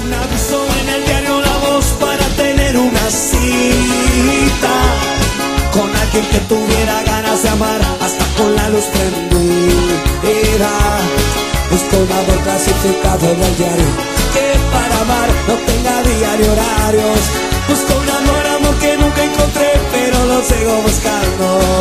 Un aviso en el diario La Voz para tener una cita con alguien que tuviera ganas de amar hasta con la luz prendida. Busco un amor clasificado en el diario que para amar no tenga día ni horarios. Busco un amor que nunca encontré, pero lo sigo buscando.